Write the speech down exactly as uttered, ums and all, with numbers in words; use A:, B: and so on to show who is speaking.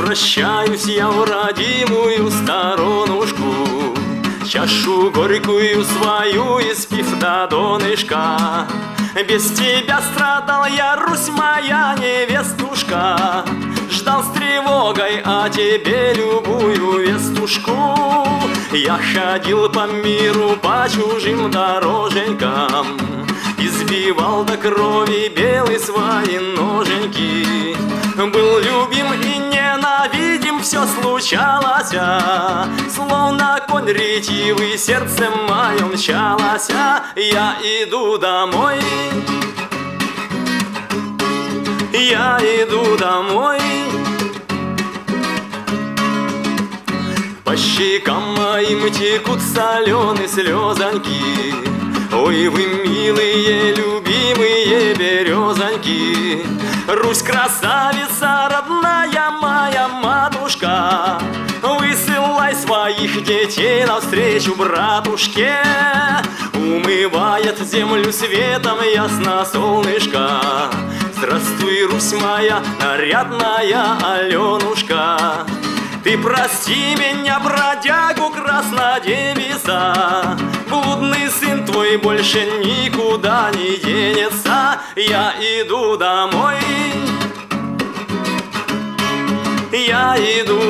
A: Возвращаюсь я в родимую сторонушку, чашу горькую свою испив до донышка. Без тебя страдал я, Русь моя невестушка, ждал с тревогой о тебе любую вестушку. Я ходил по миру по чужим дороженькам, избивал до крови белые свои ноженьки. Был любим и ненавидим, все случалось, словно конь ретивый сердцем моем мчалось. Я иду домой, я иду домой. По щекам моим текут соленые слезоньки. Ой, вы милые, любимые березоньки. Русь красавица, родная моя матушка, высылай своих детей навстречу братушке. Умывает землю светом ясно солнышко. Здравствуй, Русь моя, нарядная Аленушка. Ты прости меня, бродягу, краснодевица, блудный сын твой больше никуда не денется. Я иду домой, я иду